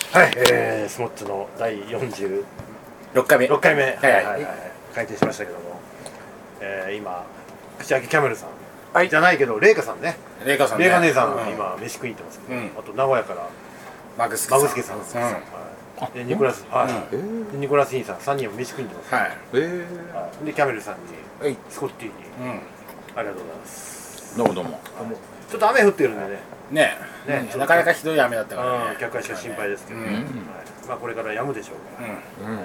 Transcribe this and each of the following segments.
はい、スモッチの第46 回目開店しましたけども、今口開けキャメルさん、じゃないけどレイカさんね、 レイカ姉さん、今飯食いに行ってますけど、あと名古屋からマグスケさん、 でニコラス、ニコラス・インさん3人も飯食いに行ってます。でキャメルさんに、スコッティに、ありがとうございます。 どうもどうも。 ちょっと雨降ってるんでね、 なかなかひどい雨だったからね、 客足が心配ですけど、まあこれから止むでしょうから。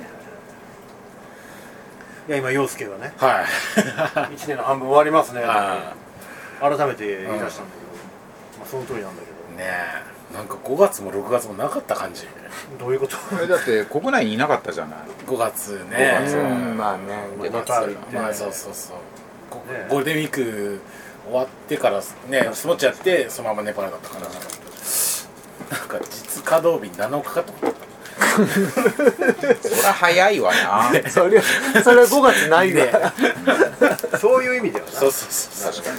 いや今陽介がね、1年の半分終わりますね。改めて言い出したんだけど、まあその通りなんだけどね。なんか5月も6月もなかった感じ。 どういうこと？ だって国内にいなかったじゃない。 5月ね。 まあね。 まあそうゴールデンウィーク終わってからね、スモッチやってそのままネパールだったから、なんか実稼働日7日かと思った。 そりゃ早いわな。 それ5月ないで。 そういう意味ではな。 そう確かに。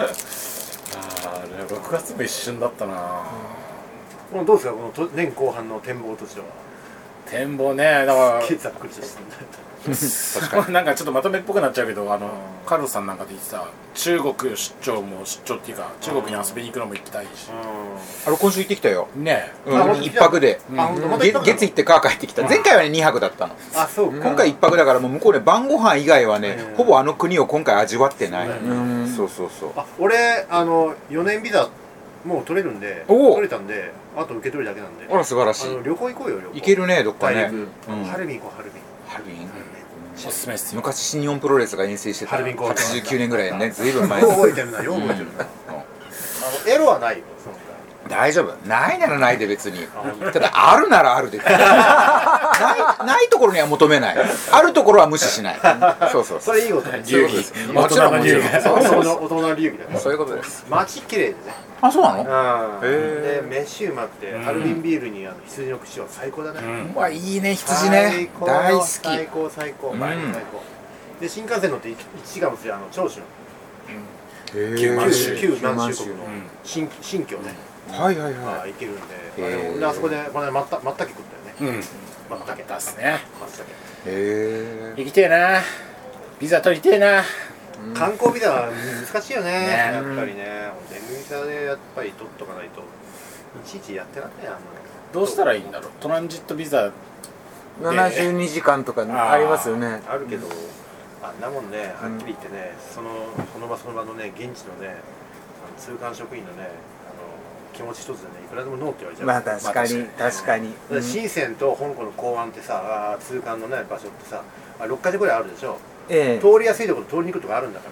6月も一瞬だったな。 どうですか、この年後半の展望としては。 展望ね、だからざっくりとしてなんかちょっとまとめっぽくなっちゃうけど、カルロさんなんかで言ってた中国出張っていうか、中国に遊びに行くのも行きたいし、 今週行ってきたよね。 1泊で月行ってから帰ってきた。前回はね2泊だったの。今回1泊だから、もう向こうで晩ご飯以外はね、ほぼあの国を今回味わってない。そう俺4年ビザもう取れるんで、取れたんで、あと受け取るだけなんで。 あら素晴らしい。 旅行行こうよ。 行けるね、どっかね。 ハルビン行こう。ハルビンおすすめですよ。 昔新日本プロレスが遠征してた89年ぐらいね、ずいぶん前。 覚えてるな、よく覚えてるな。エロはないよ。 大丈夫。ないならないで別に。ただあるならあるで。ないところには求めない。あるところは無視しない。そうそれいいことね。 流儀。 もちろん。 大人の流儀だね。 そういうことです。 街綺麗でね。 あ、そうなの？ で飯うまくて、ハルビンビールに羊の串は最高だね。 うわ、いいね、羊ね。大好き。 最高。で新幹線乗って1時間もする長州。旧満州国の新居ね。 行けるんで、あそこでこの間まったけ食ったよね。まったけ出すね。 行きてえな。ビザ取りてえな。 観光ビザは難しいよね。やっぱりね、ビザでやっぱり取っとかないといちいちやってらんない。 どうしたらいいんだろう。トランジットビザ 72時間とかありますよね。 あるけど、あんなもんね、はっきり言ってね、その場のね、現地のね、通関職員のね、気持ち一つでね、いくらでもノーって言われちゃう。 まあ確かに。 深センと香港の港湾ってさ、通関のね場所ってさ、6カ所ぐらいあるでしょ。通りやすいところと通りにくいところあるんだから。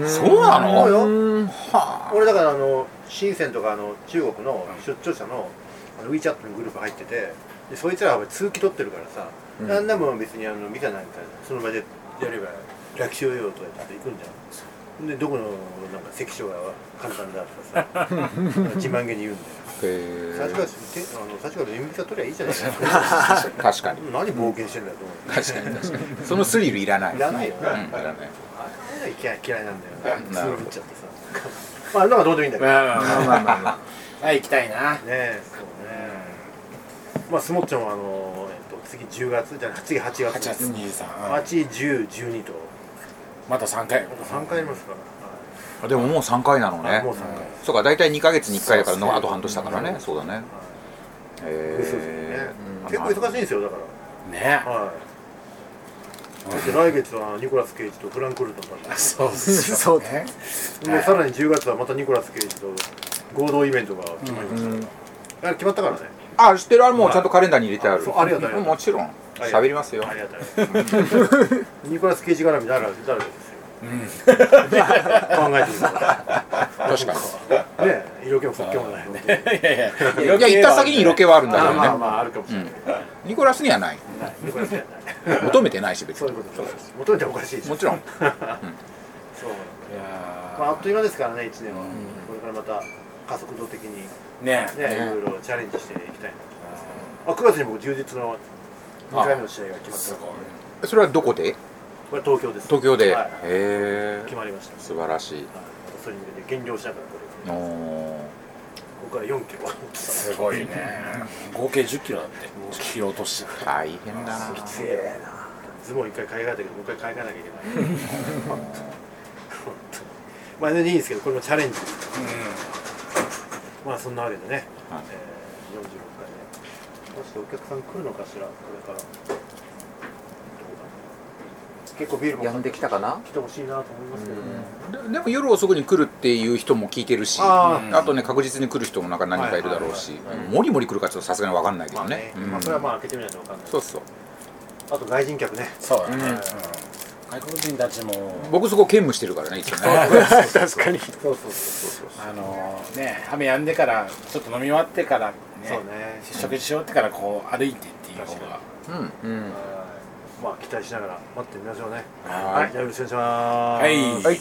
そうなの？ そうよ。俺だから深センとか中国の出張者のWeChat のグループ入ってて、でそいつらは通期取ってるからさ、あんなもん別に見たなんかその場でやれば楽勝よとか言って行くんじゃん。でどこのなんか関所が簡単だとかさ自慢げに言うんだよ。最初から年ビザ取りゃいいじゃないですか。 確かに。 何冒険してんだよと思う。 確かに。そのスリルいらない。 いらないよね。 いらない。 嫌いなんだよね。スロー振っちゃってさ。まあなんかどうでもいいんだけど。 はい、行きたいな。 ねえ、そうね。まあスモッチョも次10月じゃない、次8月。 8月23。 8、10、12と。 また3回。 3回ありますから。 でももう3回なのね。 もう3回。 そうか、大体2ヶ月に1回だからあと半年だからね。そうだね。 結構忙しいんですよ、だから。 ね。 だって来月はニコラス・ケイジとフランクフルトンだった。 そうね。 でさらに10月はまたニコラス・ケイジと合同イベントが決まりましたから。決まったからね。 あ、知ってる。もうちゃんとカレンダーに入れてある。 ありがとう。 もちろん喋りますよ。 ありがとう。ニコラス・ケイジ絡み誰ですよ。考えてみたら確かにね、色気も即興もないね。 いや、行った先に色気はあるんだけどね。 まああるかもしれない。 ニコラスにはない。求めてないし別に。 そういうことです。求めておかしいし。 もちろん。 そう。まああっという間ですからね、1年は。これからまた加速度的にね、 いろいろチャレンジしていきたいな。9月に僕充実の2回目の試合が決まってます。 それはどこで？ これ東京です。 東京で。 へえ。決まりました。 素晴らしい。 それに向けて減量しながらこれ。 こから4キロすごいね。合計10キロだって切ろうとして大変だな。 きついな。ズボン1回買い替えたけどもう一回買い替えなきゃいけない本当にまあねいいんですけどこれもチャレンジですから、まあそんなわけでね、46回ねもしお客さん来るのかしらこれから結構ビールもやんできたかな。 来てほしいなと思いますけどね、 でも夜遅くに来るっていう人も聞いてるし、あとね確実に来る人もなんか何かいるだろうし、もりもり来るかちょっとさすがに分かんないけどね。 まあそれはまあ開けてみないと分かんない。 そうそう。 あと外人客ね。 そうだね。外国人たちも僕そこ兼務してるからねいつもね。 確かに。 そうね雨止んでからちょっと飲み終わってからねそうね食事しようってからこう歩いてっていう方がまあ期待しながら待ってみましょうね。 はいじゃあよろしくお願いします。 はいはい。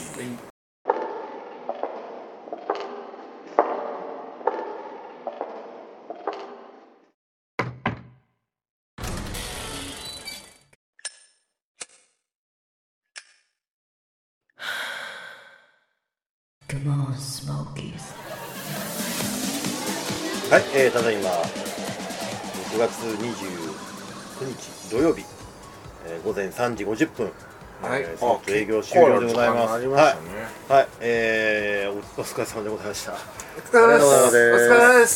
はい、ただいま6月29日土曜日、午前3時50分、その営業終了でございます。はい、はい、お疲れ様でございました。 お疲れ様です。お疲れです。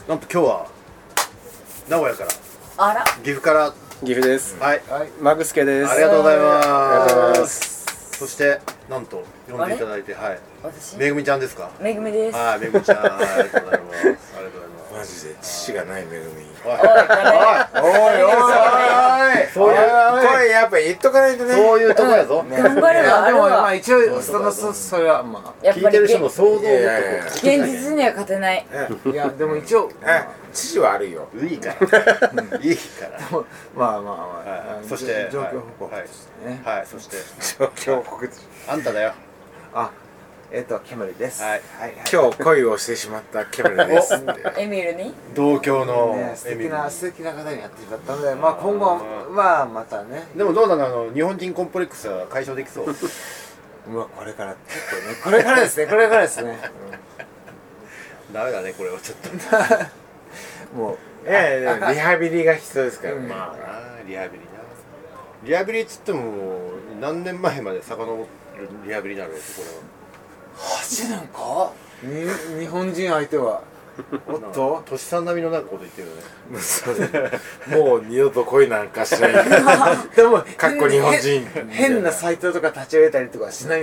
なんと今日は名古屋からあら岐阜から岐阜です。 はい、 マグスケです。 ありがとうございありがとうございま。 ますそしてなんと呼んでいただいて、はい、 私めぐみちゃんですか。 めぐみです。 はい、めぐみちゃん、ありがとうございます。ありがとうございます。 マジで父がない恵みおい、 おいこおい、おい、おい、そういうこれやっぱ言っとかないとねそういうとこやぞ。 れ頑張ればあでもるわ。 まあ一応それはま聞いやっぱりてる人の想像を持ってこ現実には勝てない。 あいやでも一応父はあるよう。いいから。いいから。 まあはいそして状況報告としてね。 はい、そして状況告知あんただよ。 あキャメルです。 はい今日恋をしてしまったキャメルですってエミルに同郷のね素エミリー。 敵な方にやってしまったので、まあ今後はまたね。 でもどうなの、日本人コンプレックスは解消できそう。 まあこれからちょっとねこれからですねこれからですね。 ダメだね、これはちょっと。 もういやいやリハビリが必要ですからねまあな、リハビリな。リハビリっつっても何年前まで遡るリハビリになるわけ、これは。 8年か？日本人相手はおっと年さん並みのなんかこと言ってるよね。 もう二度と恋なんかしないでもかっこ日本人変なサイトとか立ち上げたりとかしない。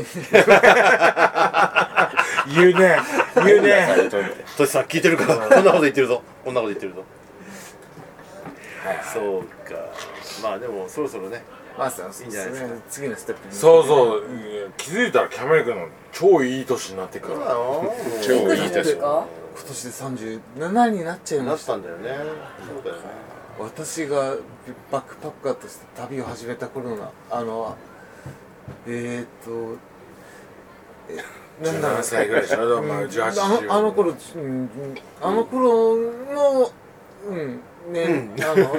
言うね言うね年さん聞いてるからこんなこと言ってるぞ、こんなこと言ってるぞ。そうか。まあでもそろそろね。 まあいいんじゃないですか。 次のステップに。 そう気づいたらキャメル君の超いい年になってくるそうなの？ 超いいいくつですか？ 今年で37になっちゃいなっましたた。 んだよね。そうだよね。 私がバックパッカーとして旅を始めた頃のなんだろう 17歳ぐらいでしょ、まあ18 あの頃のね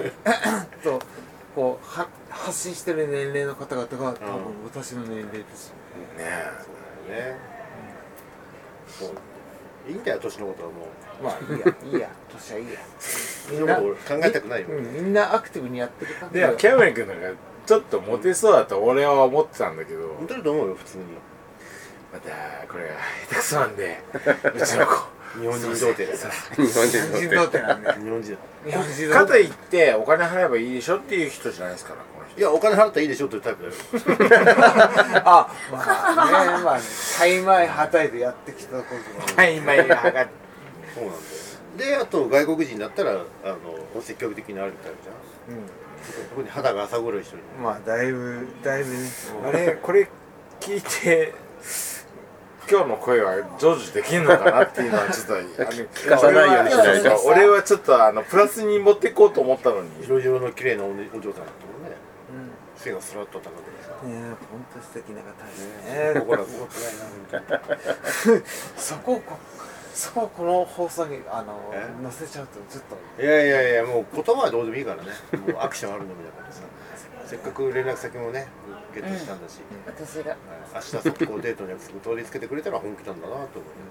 こう発信してる年齢の方々が多分私の年齢ですよね。 ね。そう。いいんだよ、年のことはもう。 まあいいや年はいいや。 みんな考えたくないよ。 みんなアクティブにやってる感じでもキャメル君なんかちょっとモテそうだと俺は思ってたんだけどモテると思うよ、普通に。 またこれが下手くそなんでうちの子日本人童貞でさ。 日本人日本人童貞なんで。 日本人。 日本人かといってお金払えばいいでしょっていう人じゃないですからこの人いや、お金払ったらいいでしょっていうタイプだよ。 まあねまあ大枚はたいてやってきたことがはい今いるはがそうなんだよ。で、あと外国人だったら積極的になるタイプじゃん。特に肌が浅黒い人に。 まあだいぶねあれこれ聞いて今日の声は成就できるのかなっていうのはちょっと聞かさないようにしないと。 俺はちょっとプラスに持っていこうと思ったのに色白の綺麗なお嬢さんだったもんね。背がスラッと高くてさ。 本当素敵な方ですね。 心がすごくないな、本そこをこの放送に載せちゃうとちょっと当に。いや、もう言葉はどうでもいいからね。もうアクションあるのみだからさ。せっかく連絡先もね、ゲットしたんだし。 私が明日速攻デートの約束取り付けてくれたら本気なんだなと思います。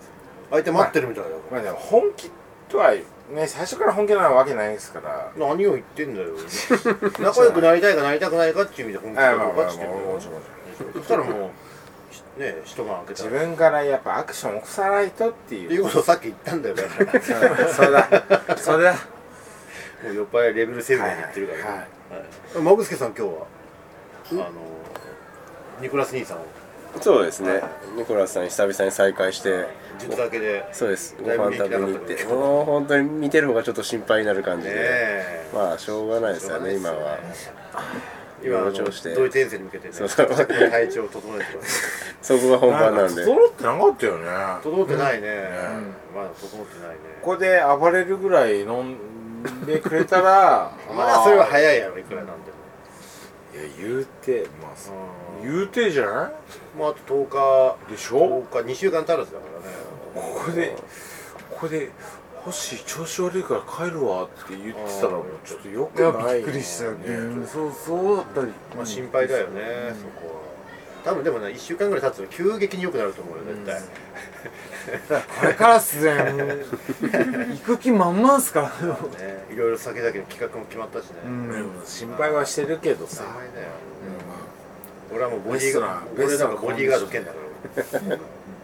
相手待ってるみたいだまあでも本気とはね、最初から本気なわけないですから何を言ってんだよ仲良くなりたいかなりたくないかっていう意味で本気かどうかって言ってんだよそしたらもうね一晩開けた自分からやっぱアクションを起こさないとっていうことをさっき言ったんだよだからそれだそれだもう酔っ払いレベル7で言ってるからねマグスケさん今日はニコラス兄さんをそうですね、ニコラスさん久々に再会して実だけでそうです、ご飯食べに行ってもう本当に見てる方がちょっと心配になる感じでまあしょうがないですよね今は今ドイツ遠征に向けてね体調を整えてますそこが本番なんで整ってなかったよね整ってないねまだ整ってないねここで暴れるぐらい飲んでくれたらまあそれは早いやろいくらなんでもいや言うてまあ言うてじゃないもうあと10日でしょ 10日2週間足らずだからねここで星調子悪いから帰るわって言ってたらもうちょっとよくないびっくりしたよねそうだったりまあ心配だよねそこは多分でもね1週間ぐらい経つと急激に良くなると思うよ絶対これからっすね行く気満々っすからねいろいろ先々の企画も決まったしね心配はしてるけどさ俺はもうボディーガード俺なんかボディーガード兼だから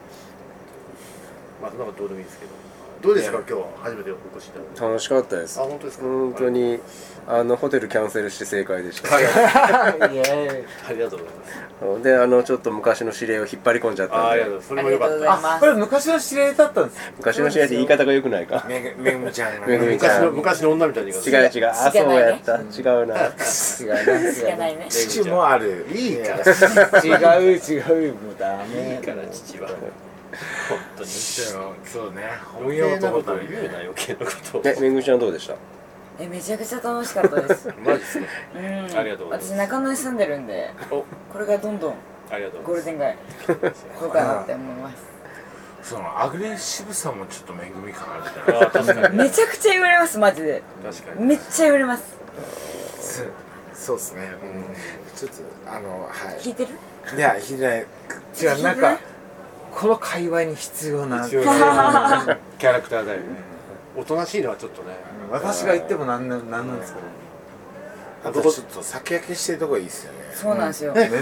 まあそんなことどうでもいいですけどどうですか今日初めてお越しいただいて楽しかったです本当ですか本当にホテルキャンセルして正解でしたありがとうございますでちょっと昔の指令を引っ張り込んじゃったんでありがとうそれもよかったこれ昔の指令だったんです昔の指令って言い方が良くないかめぐみちゃんが昔の女みたいに違うあそうやった違うなしかないね父もあるいいから違うもうダメいいから父は本当にそうね余計なこと言うな余計なことめぐみちゃんどうでしためちゃくちゃ楽しかったですマジですかありがとうございます私中野に住んでるんでこれからどんどんありがとうゴールデン街行こうかなって思いますそのアグレッシブさもちょっとめぐみ感あるじゃない確かにめちゃくちゃ言われますマジで確かにめっちゃ言われますそうですねちょっとはい聞いてるいや弾いてない違うなんかこの界隈に必要なキャラクターだよねおとなしいのはちょっとね私が言ってもなんなんですかねあとちょっと酒焼けしてるとこいいですよねそうなんですよマジで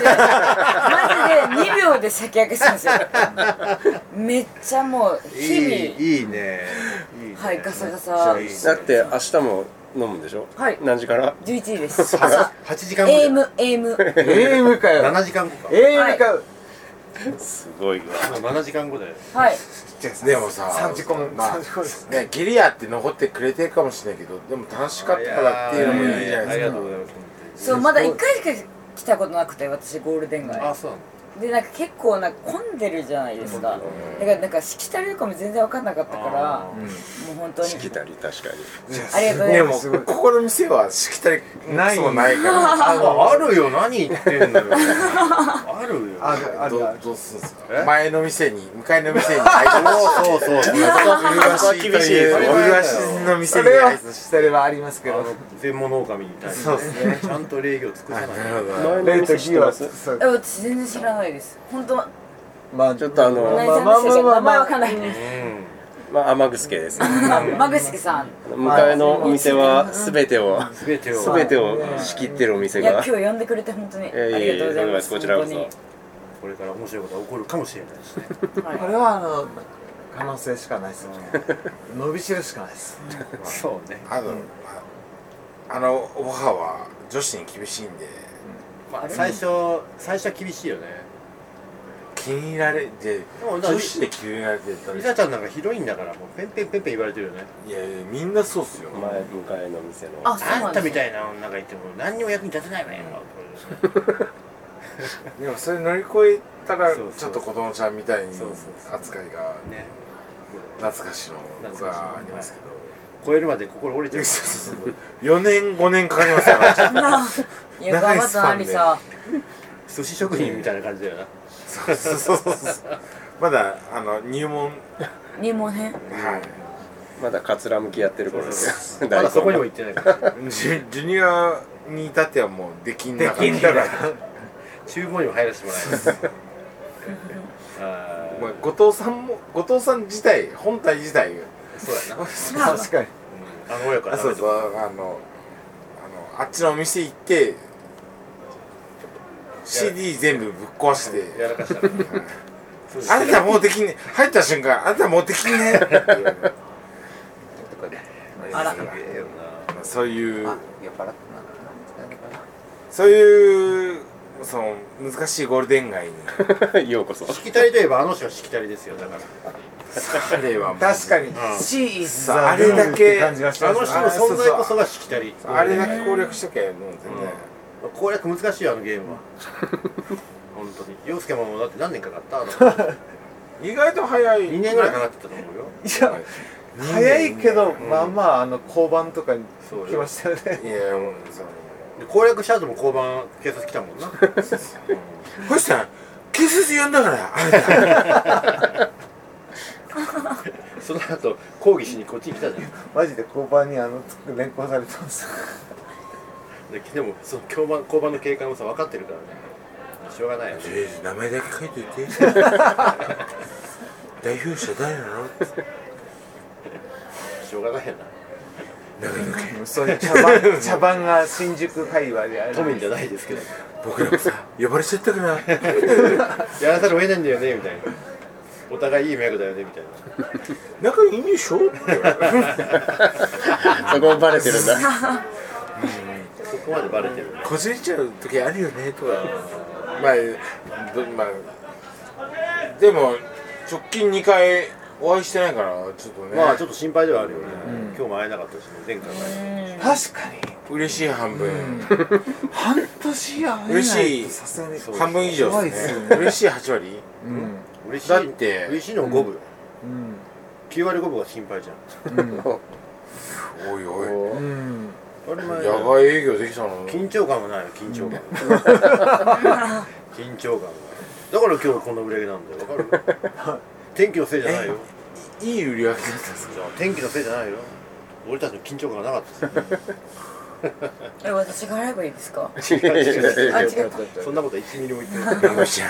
2秒で酒焼けするんですよめっちゃもう日々 いいねはいガサガサだって明日も飲むんでしょはい何時から 11時です 8時間後 AM かよ 7時間後か AM かよすごいわ 7時間後だよはいでもさ 3時間ねゲリアって残ってくれてるかもしれないけどでも楽しかったからっていうのもいいじゃないですかありがとうございますそうまだ1回しか来たことなくて私ゴールデン街そうなのでなんか結構なんか混んでるじゃないですかだからなんかしきたりとかも全然分かんなかったからもう本当にしきたり確かにありがとうございでますもここの店はしきたりないそうないからあるよ何言ってんのよあるよあるどうするんですか前の店に向かいの店に挨拶そう厳しい漆の店に挨拶それはありますけど全物狼に対してそうですねちゃんと礼儀を尽くさないレイとギは私全然知らないです本当まあちょっと何さんでしたっけ名前わかんないまあ天草ですマグスケさん向かいのお店は全てを全てを仕切ってるお店いやが今日呼んでくれて本当にあいやいやりがとうございますこちらこそ本当にこれから面白いことが起こるかもしれないしねこれは可能性しかないです伸びしろしかないですそうねオファーは女子に厳しいんで最初は厳しいよね気に入られて女子で気に入られてたらリサちゃんなんかヒロインだからもうペンペン言われてるよねいやみんなそうっすよ向かいの店のあそうあたなんんですみたいな女がいても何にも役に立てないわよでもそれ乗り越えたらそうちょっと子供ちゃんみたいにそう扱いがね懐かしのがありますけど超えるまで心折れちゃう 4年5年かかりますからいや頑張ったなリサ寿司職人みたいな感じだよなそうまだ入門編はいまだカツラ向きやってる頃ですよまだそこにも行ってないからジュニアに至ってはもうできんだから厨房にも入らせてもらいます後藤さん自体本体自体そうやな確かに親からそうそうあっちのお店行ってCD 全部ぶっ壊してやらかしたらあなたもうできんね入った瞬間あなたもうできんねあらそういう酔っ払ってそういうその難しいゴールデン街にようこそ。 しきたりといえば人はしきたりですよだから彼はもう確かにん C is the あれだけ感じがします人の存在こそがしきたりあれだけ攻略しときゃもう全然攻略難しいよゲームは本当に陽介もだって何年かかった意外と早い 2年ぐらいかかってたと思うよいや早いけどまあまあ交番とかにそう来ましたよねいやもうそので攻略した後も交番警察来たもんな星さん警察呼んだからあれだその後抗議しにこっちに来たじゃんマジで交番に連行されてますでもその交番の警官もさ分かってるからねしょうがないよね名前だけ書いといて代表者誰なのしょうがないよそういう茶番が新宿界隈であるな都民じゃないですけど僕らもさ呼ばれちゃったからやらざるを得ないんだよねみたいなお互いいい迷惑だよねみたいな仲いいんでしょそこもバレてるんだ。 そこまでバレてるこじれちゃう時あるよねとかまあでも直近2回お会いしてないからちょっとねまあちょっと心配ではあるよね今日も会えなかったし前回も会えなかっ確かに嬉しい半分半年や嬉しいさすがに半分以上怖いでねですすよね嬉しい8割た嬉しいだって嬉しいの5分うん 9割5分が心配じゃんおいおいうんあれ前野外営業できたの緊張感もないよ緊張感緊張感がだから今日こんな売り上げなんだよわかる天気のせいじゃないよいい売り上げだったんですか天気のせいじゃないよ俺たちの緊張感がなかったです私が払えばいいですかいやいやいやいやあ違ったそんなこと1ミリも言ってない山ちゃん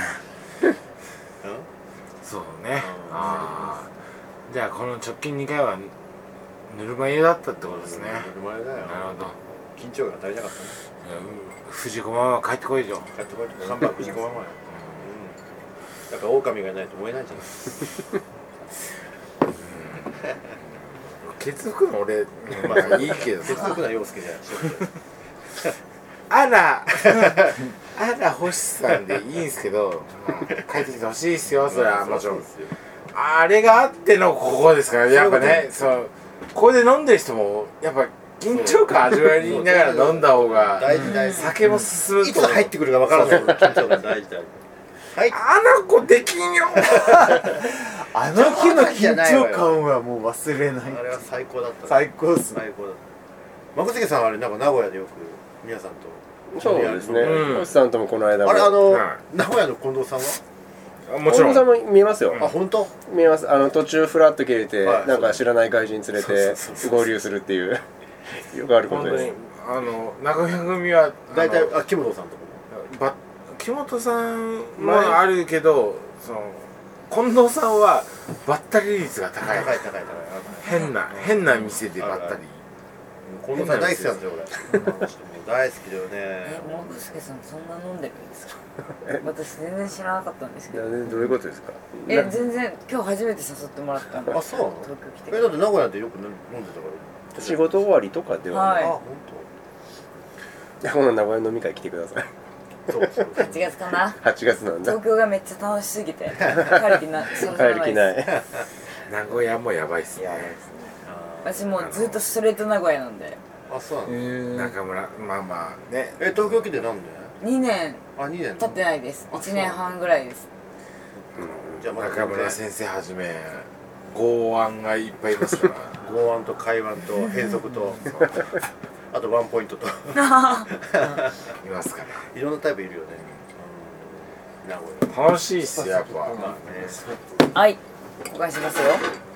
そうねああじゃあこの直近2回はぬるま湯だったってことですね生まれだよなるほど緊張感が足りなかったね藤子ママ帰ってこいよ帰ってこいって3番藤子ママよだから狼がいないと燃えないじゃない血族の俺まあいいけど接続な陽介じゃあら星さんでいいんすけど帰ってきてほしいっすよそれはもちろんあれがあってのここですからやっぱねそうこれで飲んでる人もやっぱ緊張感味わいながら飲んだ方が大事大事酒も進むといつ入ってくるか分からない緊張感大事大事はいあの子できんよあの日の緊張感はもう忘れないあれは最高だった最高っすね最高だった松杉さんはあれなんか名古屋でよく皆さんとそうですね。 うん星さんともこの間も。 あれは名古屋の近藤さんはもちろん近藤さんも見えますよ。 あ本当見えます。途中フラッと切れて、 はいなんか知らない外人連れて合流するっていうよくあることです本当に。中村組は大体木本さんとかも木本さんもあるけどその近藤さんはバッタリ率が高い高い変な店でバッタリ近藤さん大好きなんですよ俺大好きだよねモグスケさんそんな飲んでるんですか私全然知らなかったんですけどどういうことですか。 全然今日初めて誘ってもらったんであそうなの東京来てだって名古屋でよく飲んでたから仕事終わりとかではない。 はい本今度名古屋飲み会来てください。 当そう 8月かな 8月なんだ。 東京がめっちゃ楽しすぎて帰る気な帰る気ないい。 名古屋もやばいっすね私もうずっとストレート名古屋なんであそうなの中村まあまあね東京来て何年 2年あ2年経ってないです1年半ぐらいですじゃあまだ中村先生はじめ剛腕がいっぱいいますから剛腕と海腕と変則とあとワンポイントといますからいろんなタイプいるよね名古屋楽しいっすよやっぱまあねはいお返ししますよ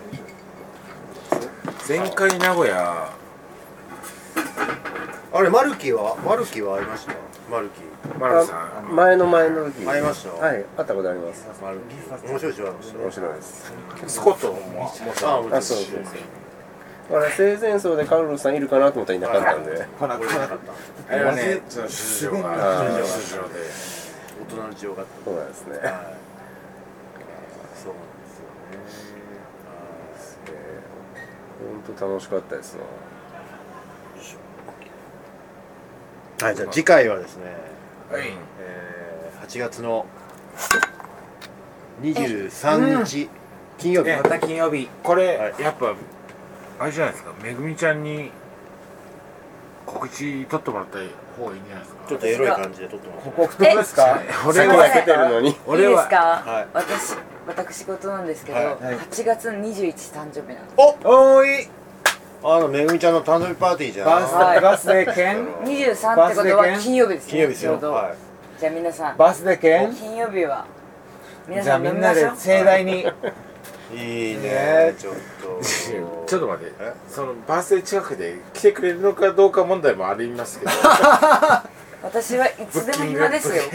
前回名古屋あれマルキーはありましたマルキマルさん前の時会いました？ はい、会ったことあります。 マルキ面白いでしょ？ 面白いです。 スコットもあ、そう。だから生前葬でカルロスさんいるかなと思ったらいなかったんで。 あれはね、その出場が大人の事情があった。 そうなんですね。 そうなんですよね。 本当楽しかったですな。 はい、じゃあ次回はですね、 はい、 8月の23日金曜日、 また金曜日これ、やっぱあれじゃないですか、めぐみちゃんに告知取ってもらった方がいいんじゃないですか。 ちょっとエロい感じで撮ってもらって。 告知ですか？ 俺は出てるのに。 いいですか？ はい私事なんですけど、 はい 8月21誕生日なんです。 おーいめぐみちゃんの誕生日パーティーじゃん。 バースデー券 23ってことは金曜日ですね。 金曜日ですよ。 ちょうどはじゃあ皆さんバースデー券金曜日は皆じゃあさんみんなで飲みましょう。 盛大にい。いいね。ちょっと。 ちょっと待って、そのバースデー近くで来てくれるのかどうか問題もありますけど私はいつでも暇ですよ。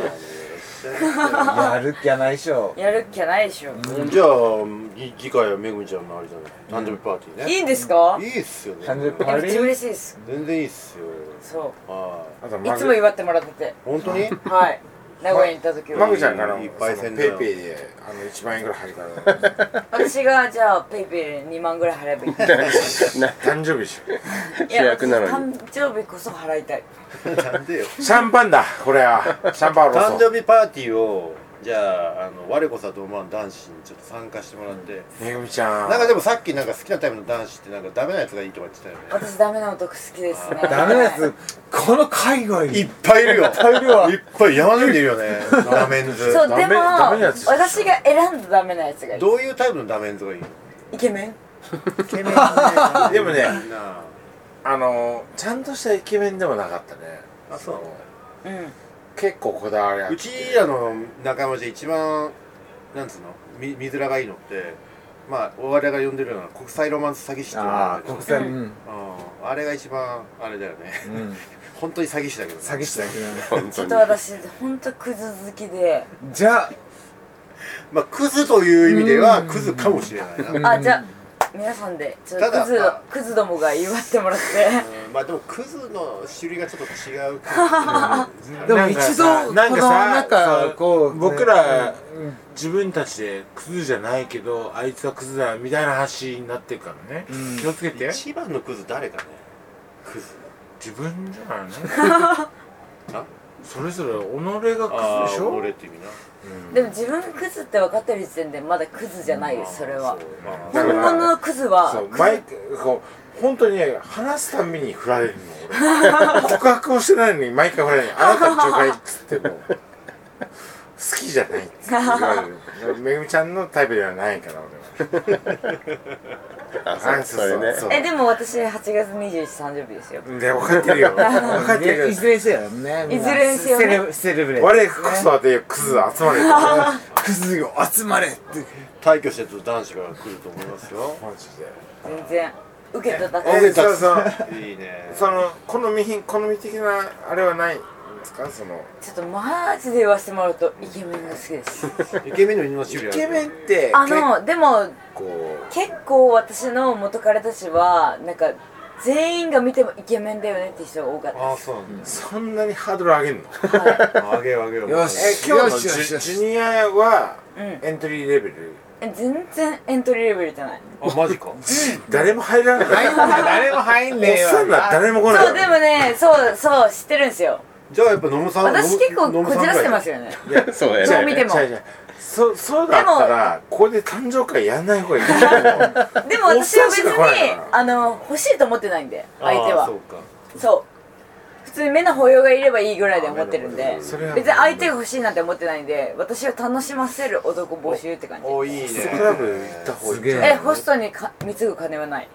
やる気はないでしょ。 やる気はないでしょ。 じゃあ次回はめぐみちゃんのあれじゃない。誕生日パーティーね。 いいんですか？ いいっすよね。 誕生日パめっちゃーティー嬉しいです。 全然いいっすよ。 そはう。いつも祝ってもらってて。 本当に？ はい。名古屋に行った時は。 マグちゃんからいっぱいペイ宣伝ペイで1万円ぐらい入るから私がじゃあペイペイ2万ぐらい払えばいい。 誕生日でしょ。 いや、 主役なのに誕生日こそ払いたい。 なんでよ。 シャンパンだこれはシャンパンロ誕ソ生日パーティーをじゃあ我こそはと思わん男子にちょっと参加してもらって。 めぐみちゃんなんかでもさっきなんか好きなタイプの男子ってなんかダメなやつがいいとか言ってたよね。 私ダメな男好きですね。 ダメなやつこの海外にいっぱいいるよ。いっぱいいるわいっぱい山のようにいるよね。ダメンズ。 そう、でもダメなやつ私が選んだダメなやつがいい。 どういうタイプのダメンズがいいの？ イケメン？ イケメンね。 でもねみんなちゃんとしたイケメンでもなかったね。 あ、そう。 うん。 結構こだわりある。 うちらの仲間で一番なんつうの見面がいいのってまあ我々が呼んでるような国際ロマンス詐欺師っていうのがあるんだけど国際うんあれが一番あれだよね。本当に詐欺師だけどね。 詐欺師だけどね本当にちょっと私本当クズ好きで。 じゃあまあクズという意味ではクズかもしれないな。 あ、じゃあ皆さんでちょっとただクズどもが祝ってもらって。 まあでもクズの種類がちょっと違うかもでも一度なんかさなんかこう僕ら自分たちでクズじゃないけどあいつはクズだみたいな話になってるからね、気をつけて。 一番のクズ誰かね。クズ自分じゃないのあそれぞれ己がクズでしょ。 俺って意味な。 でも自分がクズって分かってる時点でまだクズじゃないですそれは。 だから本物のクズはそう毎こう本当にね話すたびに振られるの俺告白をしてないのに毎回振られるあなたの紹介っつっても好きじゃないって言われる。めぐみちゃんのタイプではないから俺は。 あ、それね。 そうでも私8月21日誕生日ですよ。 で分かってるよ分かってるよ。 いずれにせよねいずれにせよねセレブレート我こそはでクズ集まれる。 クズよ集まれって退去してると男子が来ると思いますよ。 マジで。 全然受けただけ。 そうそういいね。 その好み的なあれはないんですか。そのちょっとマジで言わせてもらうとイケメンが好きです。 イケメンの種類ある。 イケメンってでもこ結構私の元彼たちはなんか全員が見てもイケメンだよねって人が多かったああ、 です。 そうなんだ。 そんなにハードル上げんの。 あげようあげよう。 よし今日のよしよしよしジュニアはうんエントリーレベル。 全然エントリーレベルじゃない。 あ、マジか。 誰も入らない。 誰も入んねえおっさんだ誰も来ない。 そうでもねそう知ってるんですよ。 じゃあやっぱ野村さん。 私結構こじらせてますよね。 いやそうやね。 どう見ても。 違うそうだったらここで誕生会やんない方がいい。 でも私は別おっさんしか来ないにから欲しいと思ってないんで相手はあーそうか。 そう普通に目の保養がいればいいぐらいで思ってるんでそれは別に相手が欲しいなんて思ってないんで私を楽しませる男募集って感じ。 お、いいね。 クラブ行った方がいい。 すげえホストに貢ぐ金はない。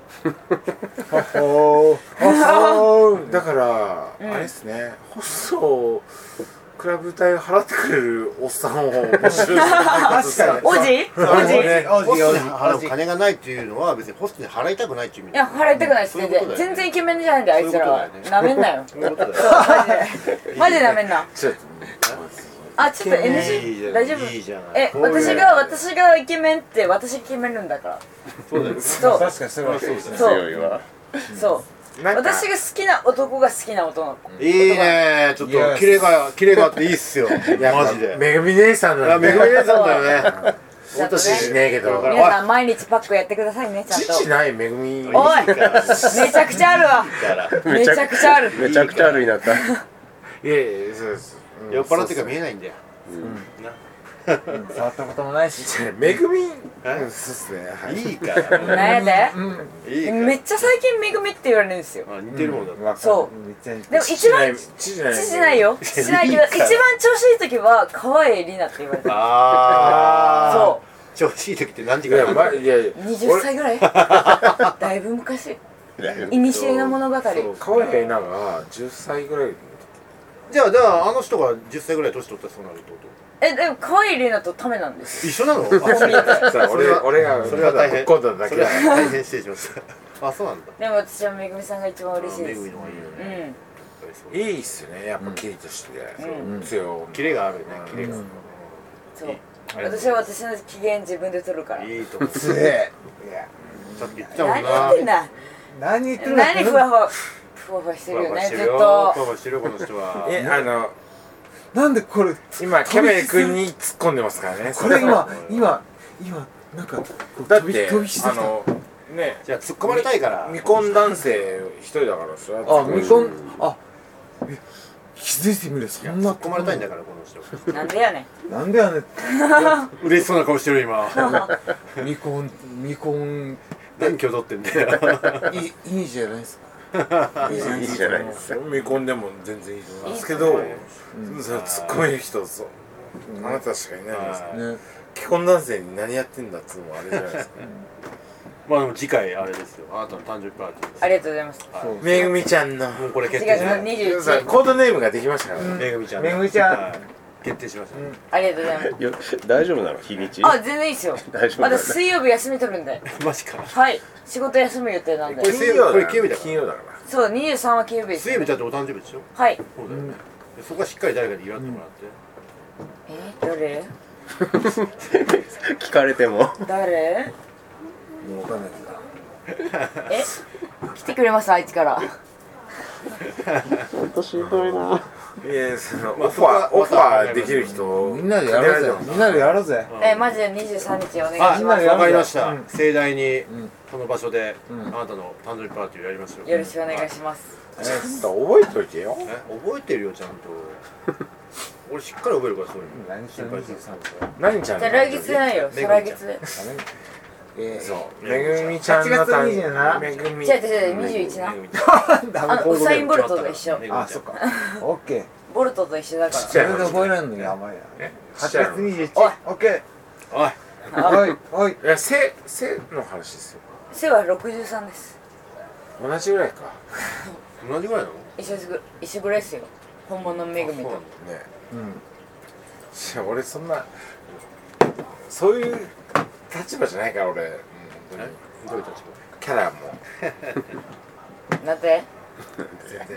おーだからあれですねホストクラブ代払ってくれるおっさんを募集する確かにおじホストに払う金がないっていうのは別にホストに払いたくないっていう意味いや払いたくないですそういうことだよね全然イケメンじゃないんであいつらはなめんなよそういうことだよそうマジでなめんなちょっとあちょっといい NG じゃん大丈夫いいじゃない私がイケメンって私決めるんだからそうだよそう確かにそれはそうですね強いわそうなんか私が好きな男が好きな男の子いいねちょっとキレがあっていいっすよマジでめぐみ姉さんなんでめぐみ姉さんだよねちゃんとね父しねえけど皆さん毎日パックやってくださいねちゃんと父ないめぐみおいめちゃくちゃあるわめちゃくちゃあるめちゃくちゃあるになったいやいやそうです酔っ払ってから見えないんだよ触ったこともないしめぐみえそうっすねはいいいからなんやいいからでめっちゃ最近めぐみって言われるんですよあ似てるもんだってそうめっちゃ似てでも一番父じゃない父じゃないよ父じゃないけど一番調子いい時は川栄里奈って言われてるあそ調子いい時って何時いぐらいやいやう20歳ぐらいだいぶ昔いにしえの物語川栄奈が10歳ぐらいじゃああの人が10歳ぐらい年取ったらそうなるってことでも川栄里奈とためなんです一緒なのこう見えてさあ俺がそれは大変ぶっ込んだだけだそれは大変失礼しましたあそうなんだでも私はめぐみさんが一番嬉しいですめぐみの方がいいようねんいいっすよねやっぱキリとしてうん強キレがあるねキレがそう私は私の機嫌自分で取るからいいと思うつえさっき言ってたもん何な言ってんだ何言ってるんだ何ふわふわふわふわしてるよねずっとふわふわしてるよこの人はなんでこれ今キャメル君に突っ込んでますからねこれ今なんかだって飛びしてきたねじゃあ突っ込まれたいから未婚男性一人だからそれはあ未婚気づいてみるそんな突っ込まれたいんだからこの人なんでやねんなんでやねん嬉しそうな顔してる今未婚何今日取ってんだよいいじゃないですかいいじゃないですか未婚でも全然いいと思いますけどそれ突っ込める人そうあなたしかいないんですかね既婚男性に何やってんだっつうのもあれじゃないですかまあでも次回あれですよあなたの誕生日パーティーですありがとうございますめぐみちゃんのもうこれ決 4月の定しま 21 コードネームができましたからねめぐみちゃんめぐみちゃんはい決定しましたねありがとうございます大丈夫なの日にちあ全然いいですよ大丈夫なの私水曜日休み取るんでマジかはい仕事休む予定なんでこれ水曜これ金曜日だから金曜だからそう23は金曜日です水曜日だってお誕生日でしょはいそうだよねそこはしっかり誰かに祝ってもらって誰聞かれても誰もうわかんないけど来てくれます愛知からほんとしんどいないやそのまあオファーできる人みんなでやろうぜみんなでやろうぜマジで23日お願いあしますわかりましたうん盛大にんこの場所でうんあなたの誕生日パーティーをやりましょうよろしくお願いしますちゃんと覚えといてよ覚えてるよちゃんと俺しっかり覚えるからそういうの何しろ23 何ちゃんじゃあ来月じゃないよ再来月そうめぐみちゃんの 8月27 めぐみ違う違う21なめぐみちゃんウサイン・ボルトと一緒あそっかオッケーボルトと一緒だからそれで覚えられるのやばいな8月21 おいオッケおいーおいおいいや背の話ですよ背は63です同じぐらいか同じぐらいなの一緒ぐらいですよ本物のめぐみとねうんいや俺そんなそういう立場じゃないから俺本当にどういう立場キャラもなんて全然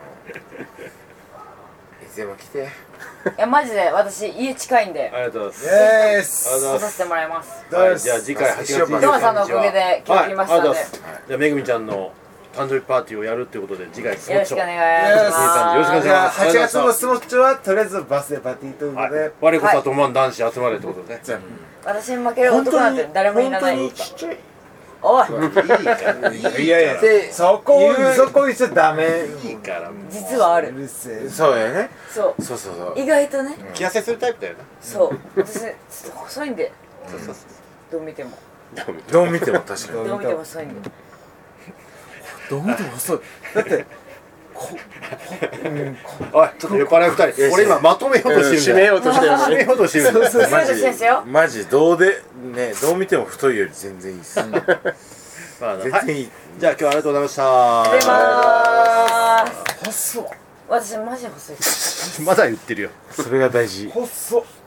いつでも来ていやマジで私家近いんでありがとうございますイエースありがとうございます来させてもらいますはいじゃあ次回8月23日はドアさんのおかげで決まりましたんではいありがとうございますじゃあめぐみちゃんの誕生日パーティーをやるっていうことで次回スモッチョよろしくお願いしますよろしくお願いします 8月のスモッチョはとりあえずバースデーパーティーということで我こそはと思わん男子集まれってことでね私に負ける男なんて誰もいらない本当にちっちゃいおいいやいやでそこ言っちゃダメいいから実はあるうるせえそうやねそうそうそうそう意外とね気痩せするタイプだよなそう私ちょっと細いんでそうそうそうどう見てもどう見ても確かにどう見ても細いんでどう見ても細いだっておいちょっと酔っ払い2人俺今まとめようとしてるんだよ締めようとしてる締めようとしてるんだよそういうことしてんすよマジどう見ても太いより全然いいっすまあ全然いいじゃあ今日はありがとうございました出まーす細っ私マジ細いですまだ言ってるよ。 それが大事。 細っ。